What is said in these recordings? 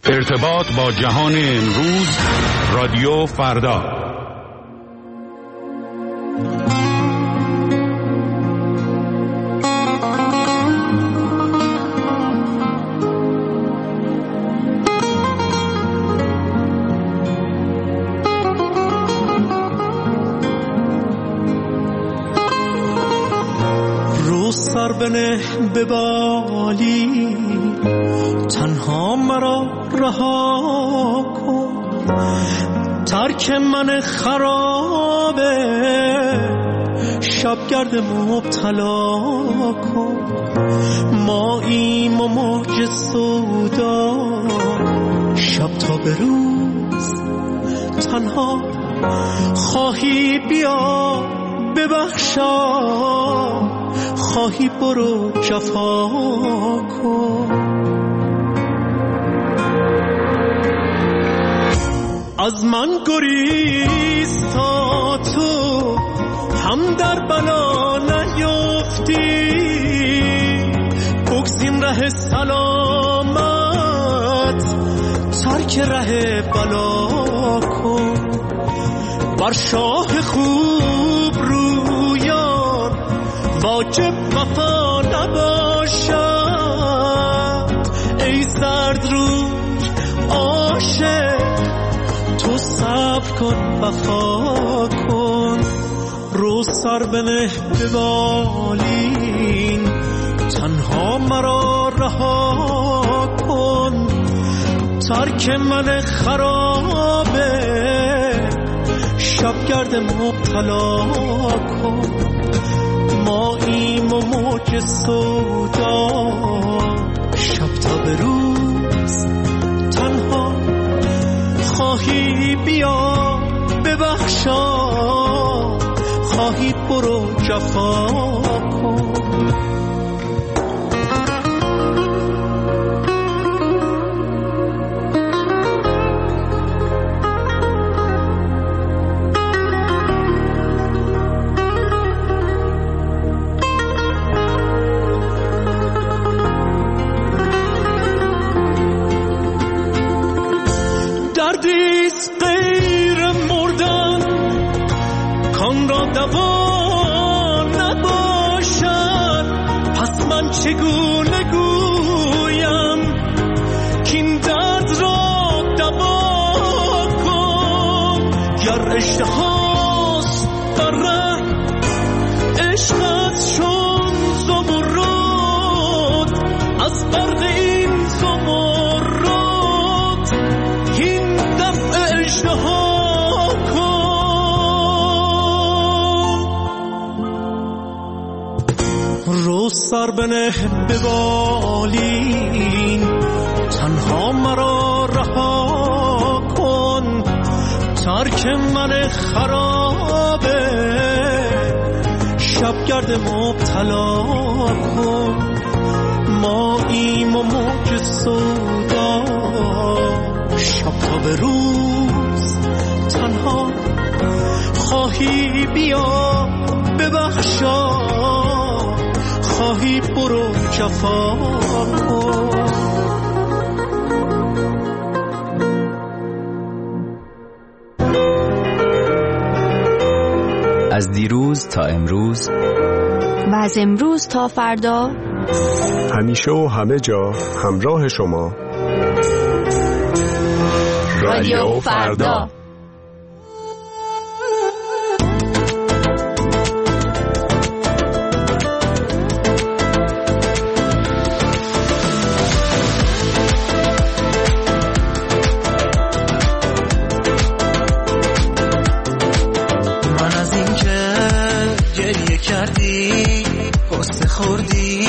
ارتباط با جهان امروز، رادیو فردا. سر بنه به بالی، تنها مرا رها کن، ترک من خرابه، شبگرد مبتلا کن. ماییم و موج سودا، شب تا به روز تنها خواهی بیا ببخشا، خواهی برو جفا کن. از من گریز تا تو هم در بلا نیفتی، بگزین ره سلامت، ترک ره بلا کن. بر شاه خوب رویان واجب وفا نباشد، ای زرد روی عاشق تو صبر کن وفا کن. رو سر بنه به بالین، تنها مرا رها کن، ترک من خرابه، شبگرد مبتلا کن. ماییم و موج سودا، شب تا به روز تنها خواهی بیا ببخشا، خواهی برو جفا کن. دردیست غیر مردن کان را دوا نباشد، پس من چگونه گویم کین درد را دوا کن. گر اشتهاست در ره عشقت چون زمرد، از برق این زمرد هین دفع اشتها کن. رو سر بنه به بالین، تنها مرا رها کن، ترک من خرابه، شبگرد مبتلا کن. ماییم و موج سودا، شب تا به روز تنها خواهی بیا ببخشا، خواهی برو جفا کن. از دیروز تا امروز و از امروز تا فردا، همیشه و همه جا همراه شما، رادیو فردا. من از این که گریه کردی قصه خوردی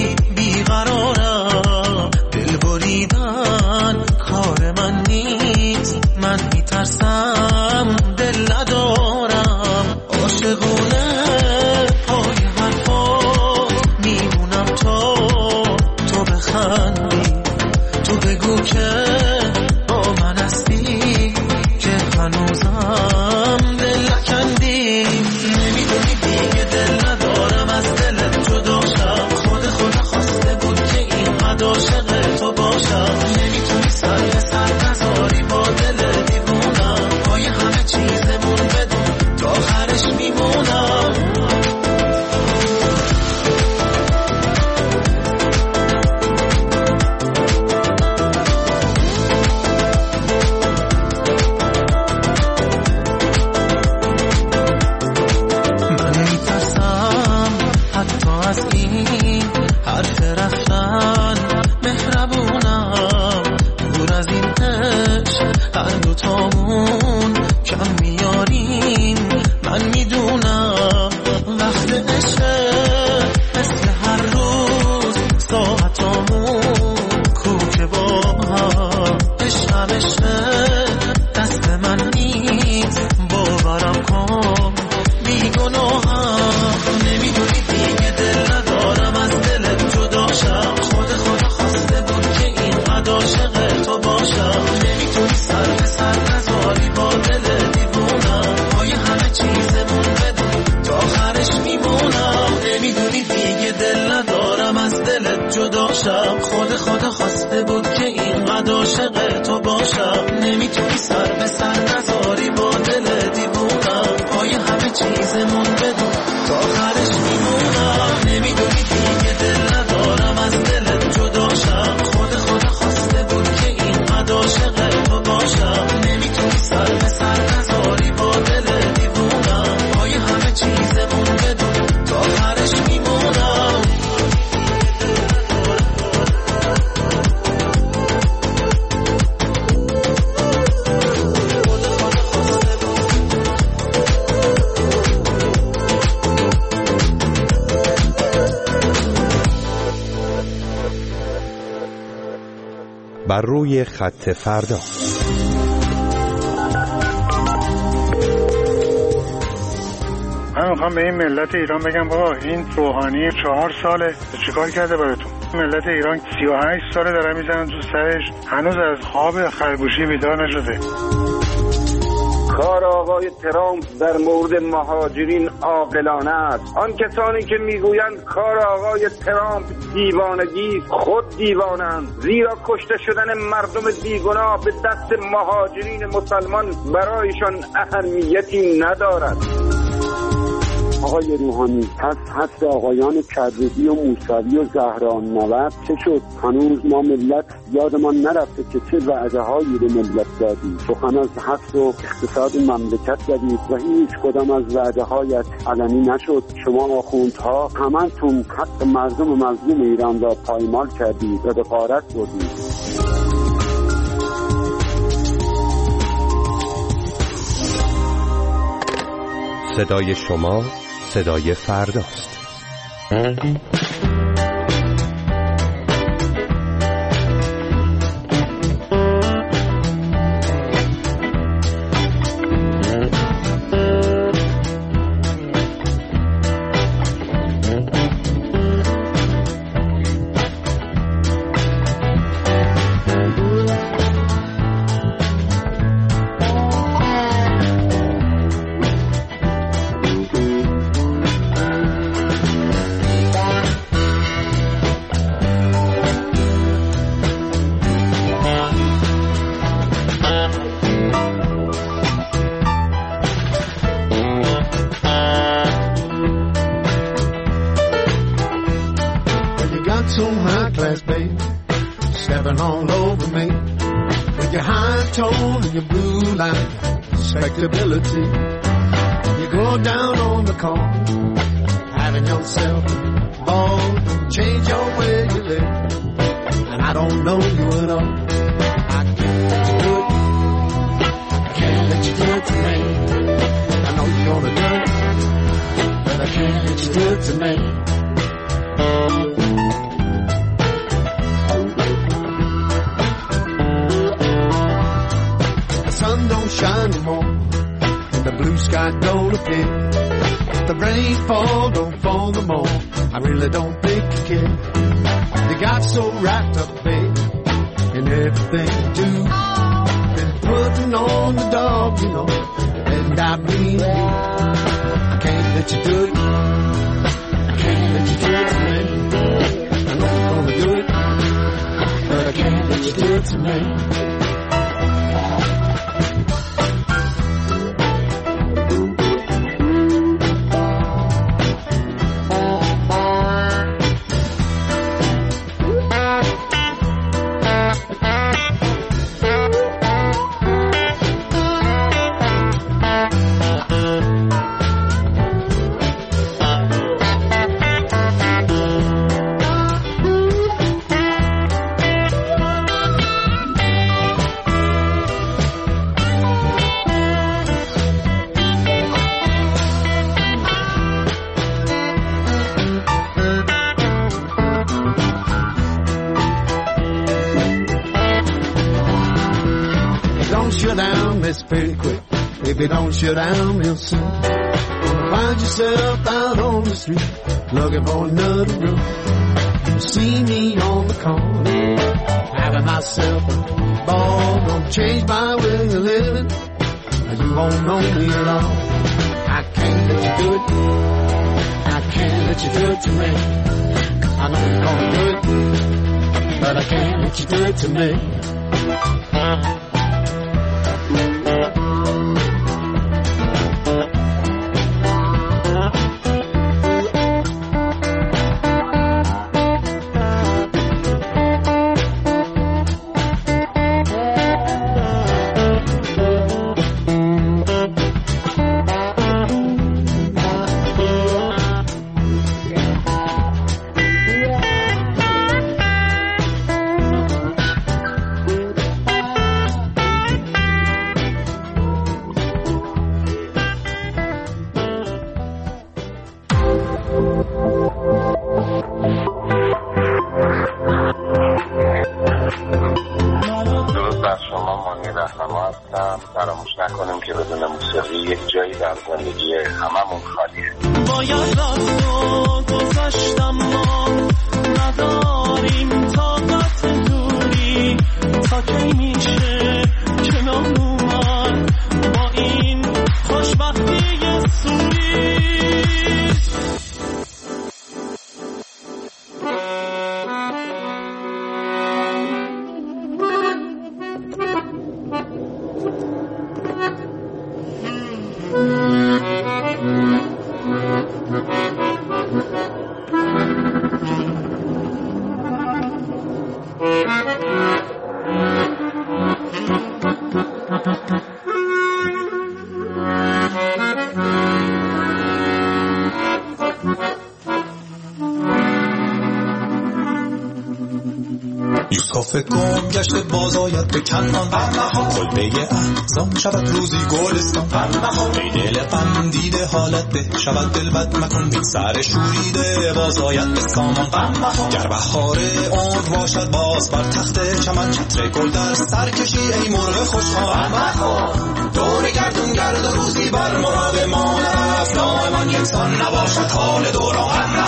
بیقرارم، دل بریدن کار من نیست، من میترسم دل ندارم، عاشقونه پای حرفات میمونم تا تو بخندی، تو بگو که با من هستی، که هنوزم دل نکندی. نمیدونی دیگه دل ندارم از دلت جداشم، خود خدا خواسته بود که اینقدر عاشق تو باشم، نمیتونی سر عاشق تو باشم. نمیتونی سر به سر نذاری با دل دیوونم، پای همه چیزمون بدون تا آخرش میمونم. نمیدونی دیگه دل ندارم از دلت جداشم، خدا خواسته بود که اینقدر عاشق تو باشم. نمیتونی سر به سر نذاری با دل دیوونم، پای همه چیزمون بدون تا آخرش میمونم. نمیدونی دیگه دل ندارم از دلت جداشم، خدا خواسته بود که اینقدر عاشق تو باشم. نمیتونی سر به سر نذاری با دل دیوونم، پای همه چیزمون بدون تا آخرش میمونم. بر روی خط فردا. من میخوام به این ملت ایران بگم بابا این روحانی 4 ساله چیکار کرده براتون؟ ملت ایران 38 ساله داره میزنن تو سرش، هنوز از خواب خرگوشی بیدار نشده. کار آقای ترامپ در مورد مهاجرین عاقلانه است. آن کسانی که میگویند کار آقای ترامپ دیوانگی، خود دیوانند، زیرا کشته شدن مردم بیگناه به دست مهاجرین مسلمان برایشان اهمیتی ندارد. آقای روحانی، پس حس آقایان کدردی و موسوی و زهران نورد چه شد؟ هنوز ما ملت یادمان نرفته که چه وعده هایی به ملت دادی. سخن از حس و اقتصاد مملکت زدید و هیچ کدام از وعده هایت علنی نشد. شما آخوندها همتون حق مردم و مظلوم ایران را پایمال کردید و به غارت بردید. صدای شما صدای فرداست. Some high class baby stepping all over me with your high tone and your blue line respectability. You go down on the corner having yourself a ball, change your way you live, and I don't know you at all. I can't let you do it. I can't let you do it to me. I know you're gonna do it, but I can't let you do it to me. Shine no more, and the blue sky don't appear. If the rain don't fall no more. I really don't think you care. You got so wrapped up, babe, in everything you do. Been putting on the dog, you know, and I mean you. I can't let you do it. I can't let you do it to me. I know you're gonna do it, but I can't let you do it to me. Pretty quick, baby, don't shut down real soon. Gonna find yourself out on the street looking for another room. You see me on the corner having write myself a ball, gonna change my way of living. You won't know me at all. I can't let you do it. I can't let you do it to me. I know you're gonna do it, but I can't let you do it to me. فراموش نکنیم که بدون موسیقی یک جایی در زندگی هممون خالیه. باید رفتو گذاشتم ما نداریم طاقت دوری تا کی میشه کنار اومد با این خوشبختی سوری. یوسف گم گشته بازاید به کنان، کلبه احزان شود روزی گلستان. ای دل غم دیده حالت به شود دل بد مکن، بی سر شوریده بازاید به سامان. گر بهار عمر باشد باز بر تخت چمن، چتر گل در سر کشی ای مرغ خوشخوان. دور گردون گرد و روزی بر مراد ما نرفت، دائما یکسان نباشد حال دوران.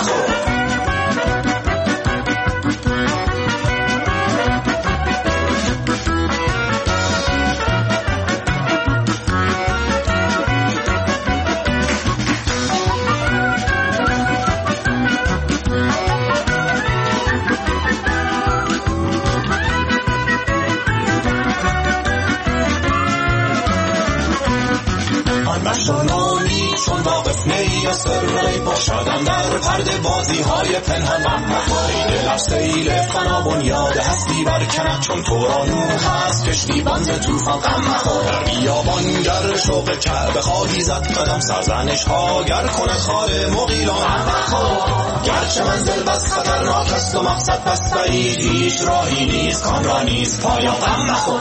مشتانانی چون واقف نی سرمه باشدم در پرده بازی های پنهان. ای دلش سیل فنا بنیاد هستی برکند، چون تو را نوح هست کشتی بانز توفان. در بیابان گر شوق کعبه خواهی زد قدم، سرزنش ها گر کند خار مغیلان. گرچه منزل بس خطرناک است و مقصد بس بعید، هیچ راهی نیست کان را نیست پایان. غم نخور.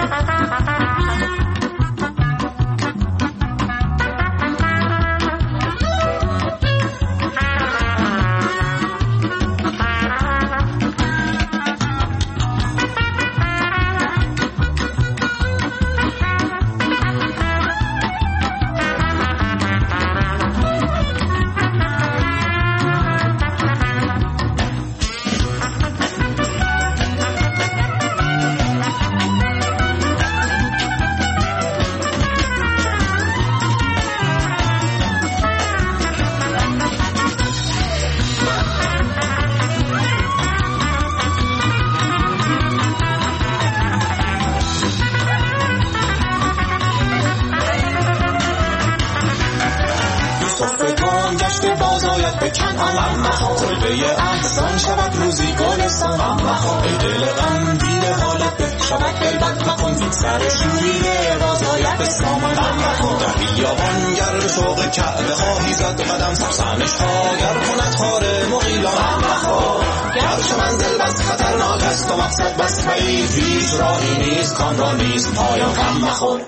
کلبه احزان شود روزی گلستان. ای دل غم دیده حالت به شود دل بد مکن، بی سر شوریده بازاید به سامان. در بیابان گر شوق کعبه خواهی زد قدم، سرزنش ها گر کند خار مغیلان. گرچه منزل بس خطرناک است و مقصد بس بعید، هیچ راهی نیست کان را نیست پایان. غم مخور.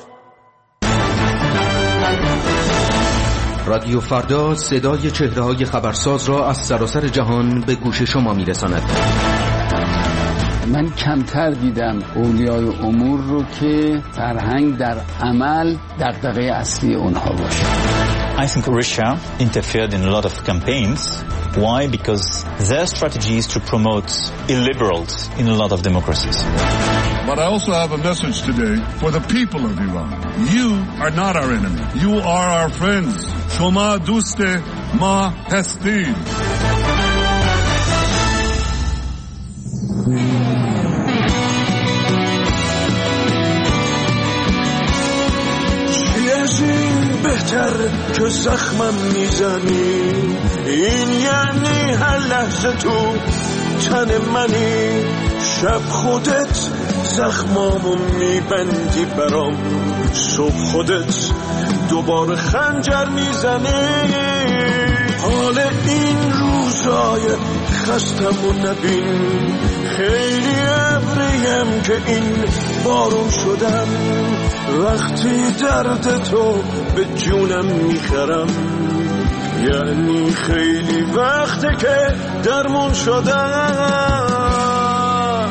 رادیو فردا صدای چهره‌های خبرساز را از سراسر جهان به گوش شما می‌رساند. من کمتر دیدم اولیای امور رو که فرهنگ در عمل دغدغه اصلی اونها باشه. I think Russia interfered in a lot of campaigns. Why? Because their strategy is to promote illiberals in a lot of democracies. But I also have a message today for the people of Iran. You are not our enemy. You are our friends. شما دوست ما هستید. بهتر که زخمم میزنی، این یعنی هر لحظه تو تن منی. شب خودت زخمامو میبندی برام، صبح خودت دوباره خنجر میزنی. حال این روزای خستمو نبین، خیلی ابریم که این بارون شدم. وقتی درد تو به جونم میخرم، یعنی خیلی وقته که درمون شدم.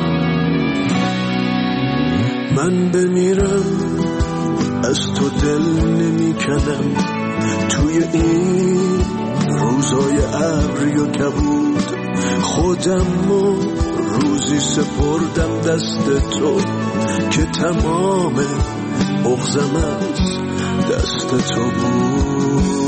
من بمیرم از تو دل نمیکنم، توی این روزای ابری و کبود خودمو روزی سپردم دست تو که تمام بغضم از دست تو بود.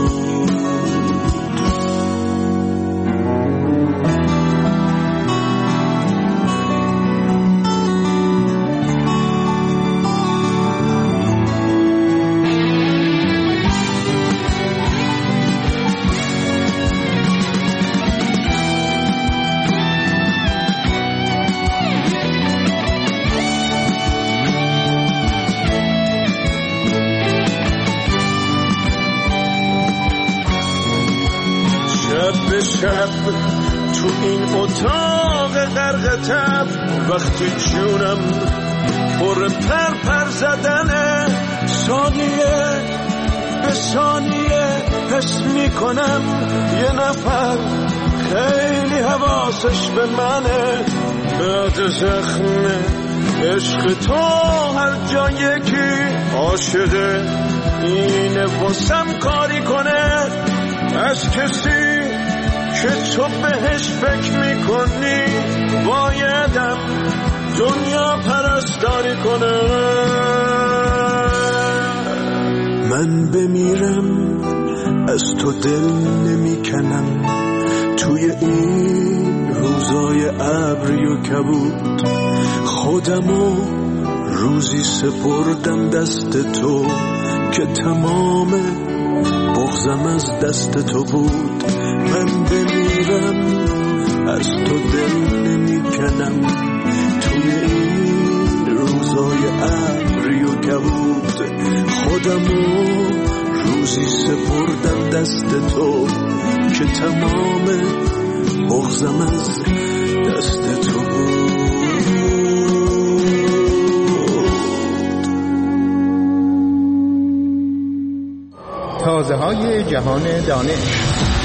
شب تو این اتاق غرق تب، وقتی جونم پر پر زدنه، ثانیه به ثانیه حس میکنم یه نفر خیلی حواسش به منه. بعد زخم عشق تو هر جا یکی عاشقه، اینه واسم کاری کنه از کسی که تو بهش فکر میکنی. بایدم دنیا پرستاری کنه. من بمیرم از تو دل نمیکنم، توی این روزای ابری و کبود خودمو روزی سپردم دست تو که تمام بغضم از دست تو بود. من بمیرم از تو دل نمیکنم، توی این روزای ابری و کبود خودمو روزی سپردم دست تو که تمام بغضم از دست تو بود. تازه های جهان دانش.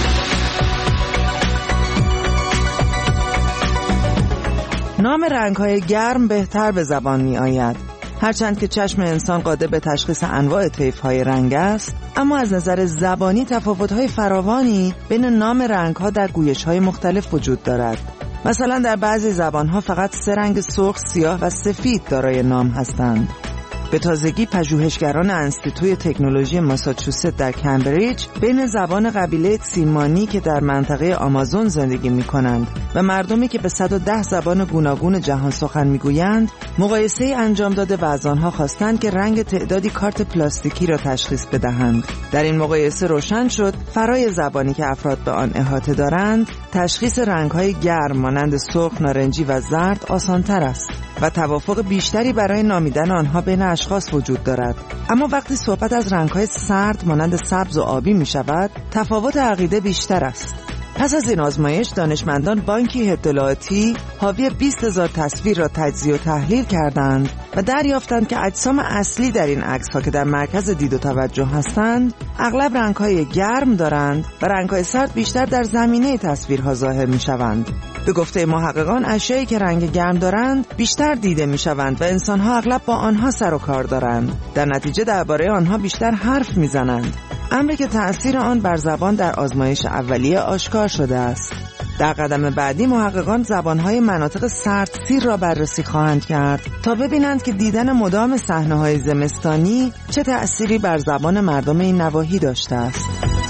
نام رنگ‌های گرم بهتر به زبان می آید. هرچند که چشم انسان قادر به تشخیص انواع طیف‌های رنگ است، اما از نظر زبانی تفاوت‌های فراوانی بین نام رنگ‌ها در گویش‌های مختلف وجود دارد. مثلا در بعضی زبان‌ها فقط 3 رنگ سرخ، سیاه و سفید دارای نام هستند. به تازگی پژوهشگران انستیتوی تکنولوژی ماساچوست در کمبریج بین زبان قبیله تسیمانی که در منطقه آمازون زندگی می‌کنند و مردمی که به 110 زبان گوناگون جهان سخن می‌گویند مقایسه انجام داده و از آنها خواستند که رنگ تعدادی کارت پلاستیکی را تشخیص بدهند. در این مقایسه روشن شد فرای زبانی که افراد به آن احاطه دارند تشخیص رنگ‌های گرم مانند سرخ، نارنجی و زرد آسان‌تر است و توافق بیشتری برای نامیدن آنها بین اشخاص وجود دارد. اما وقتی صحبت از رنگ‌های سرد مانند سبز و آبی می شود، تفاوت عقیده بیشتر است. پس از این آزمایش دانشمندان بانکی اطلاعاتی حاوی 20,000 تصویر را تجزیه و تحلیل کردند و دریافتند که اجسام اصلی در این عکس‌ها که در مرکز دید و توجه هستند اغلب رنگ‌های گرم دارند و رنگ‌های سرد بیشتر در زمینه تصویرها ظاهر می‌شوند. به گفته محققان اشیایی که رنگ گرم دارند بیشتر دیده می‌شوند و انسان‌ها اغلب با آنها سر و کار دارند. در نتیجه درباره آنها بیشتر حرف می‌زنند. امری که تأثیر آن بر زبان در آزمایش اولیه آشکار شده است. در قدم بعدی محققان زبانهای مناطق سردسیر را بررسی خواهند کرد تا ببینند که دیدن مدام صحنه‌های زمستانی چه تأثیری بر زبان مردم این نواحی داشته است.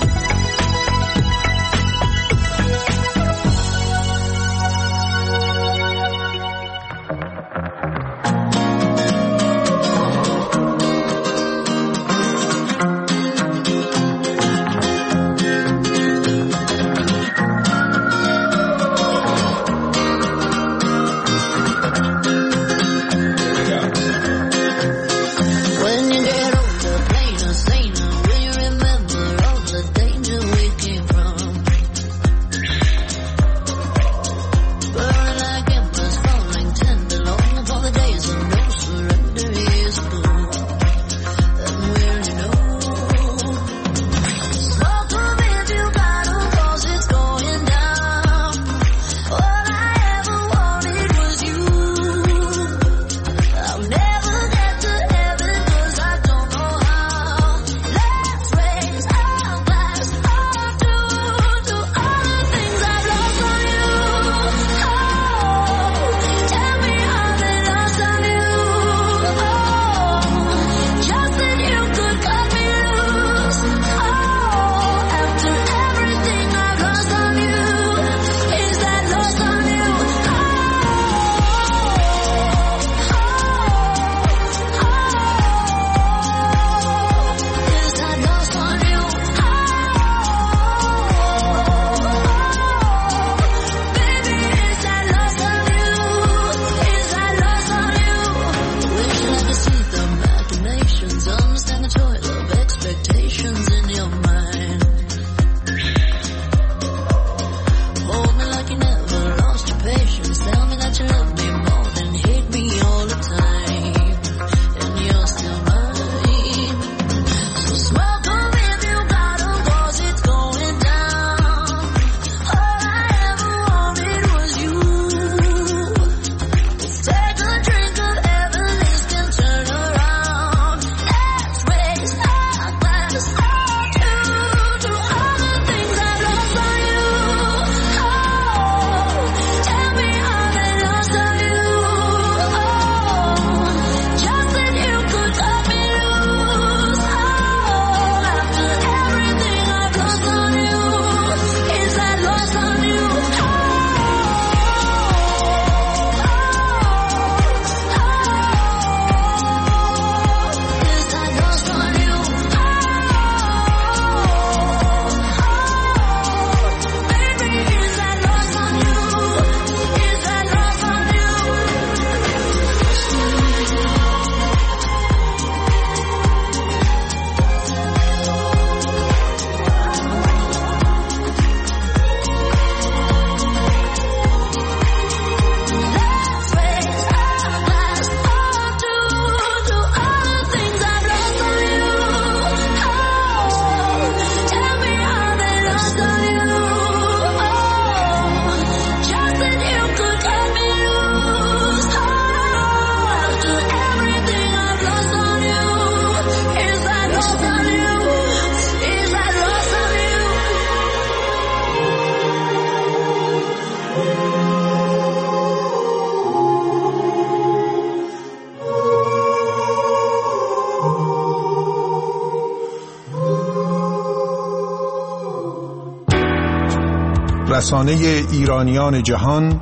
رسانه ایرانیان جهان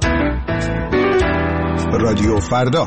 رادیو فردا.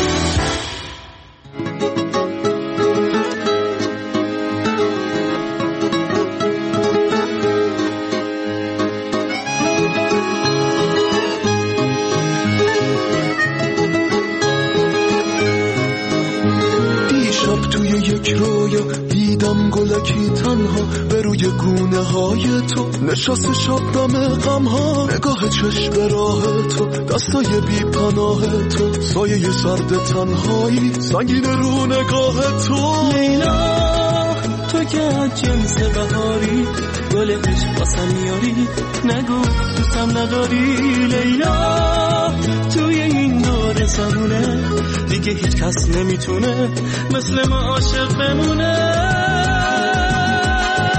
دیشب توی یک رویا دیدم گلکی تنها به روی گونه های تو نشست شبنم غم ها، نگاه چشم راه تو، دستای بی پناه تو، سایه سرد تنهایی سنگین رو نگاه تو. لیلا تو که از جنس بهاری گل عشق واسم میاری، نگو دوستم نداری. لیلا توی این دور زمونه دیگه هیچ کس نمیتونه مثل ما عاشق بمونه.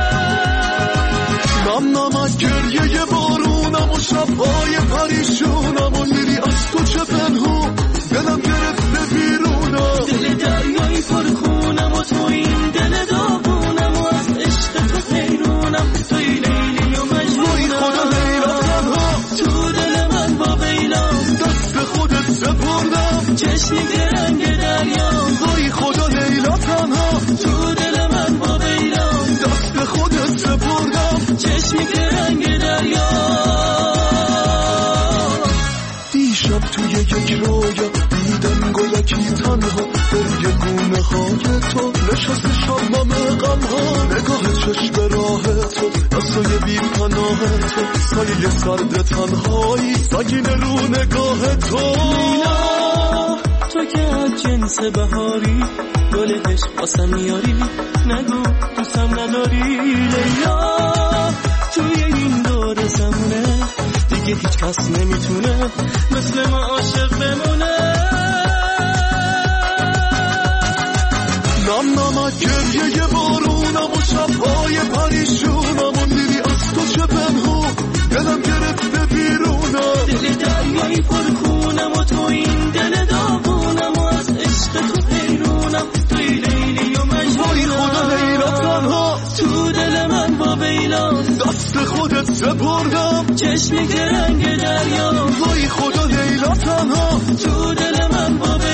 نم نمک گریه بارونم و شبهای پریشونم و میری از تو چه پنهون دلم گرفته بیرونم دل دریایی پرخونم و تو این دل داغونم و از عشق تو حیرونم توی لیلی و مجنونم خدا لیلا تنها تو دل من با بیلام دست خودت سپردم چشمی رنگ دریا وای خدا لیلا تنها تو دل من با بیلام دست خودت سپردم چشمی رنگ دریا دیشب توی یک رویا دیدم گلکی تنها روی گونه های تو نشسته شبنم غم ها نگاه چشم راه تو دستای بی پناه تو سایه سرد تنهایی سگین رو نگاه تو لیلا تو که از جنس بهاری گل عشق واسم میاری نگو دوستم نداری لیلا توی این دور زمونه دیگه هیچ کس نمیتونه مثل ما عاشق بمونه نم نمک گریه بارونم و شبهای پریشونم و میری از تو چه پنهون دلم گرفته بیرونم دل دریایی پرخونم و تو این دل داغونم و از عشق تو حیرونم توی لیلی و وای خدا مجنونم لیلا تنها تو دل من با بیلام دست خودت سپردم چشمی که رنگ دریا وای خدا لیلا تنها تو دل من با